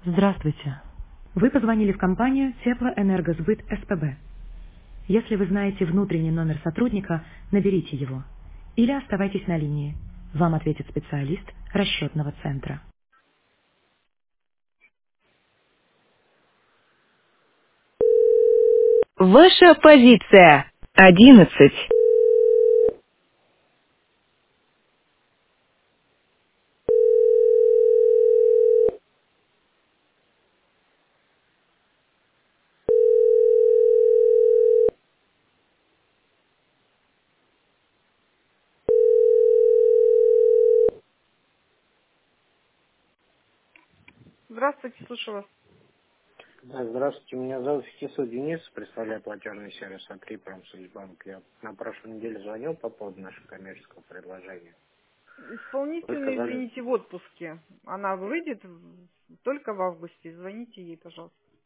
Здравствуйте. Вы позвонили в компанию Теплоэнергосбыт СПБ. Если вы знаете внутренний номер сотрудника, наберите его. Или оставайтесь на линии. Вам ответит специалист расчетного центра. Ваша позиция 11. Здравствуйте, слушаю вас. Да, здравствуйте, меня зовут Фетисов Денис, представляю платежный сервис А3 Промсвязьбанк. Я на прошлой неделе звонил по поводу нашего коммерческого предложения. Вы Исполнительный, сказали, извините, в отпуске. Она выйдет только в августе. Звоните ей, пожалуйста.